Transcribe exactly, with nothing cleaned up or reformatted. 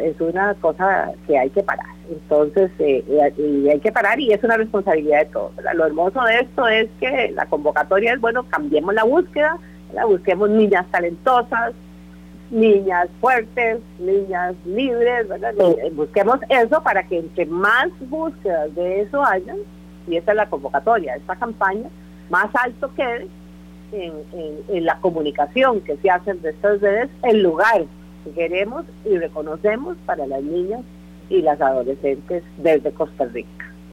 es una cosa que hay que parar. Entonces, eh, y hay que parar y es una responsabilidad de todos, ¿verdad? Lo hermoso de esto es que la convocatoria es, bueno, cambiemos la búsqueda, ¿verdad? Busquemos niñas talentosas, niñas fuertes, niñas libres, ¿verdad? Busquemos eso para que entre más búsquedas de eso hayan, y esa es la convocatoria, esta campaña, más alto quede en, en, en la comunicación que se hace de estas redes, el lugar que queremos y reconocemos para las niñas y las adolescentes desde Costa Rica.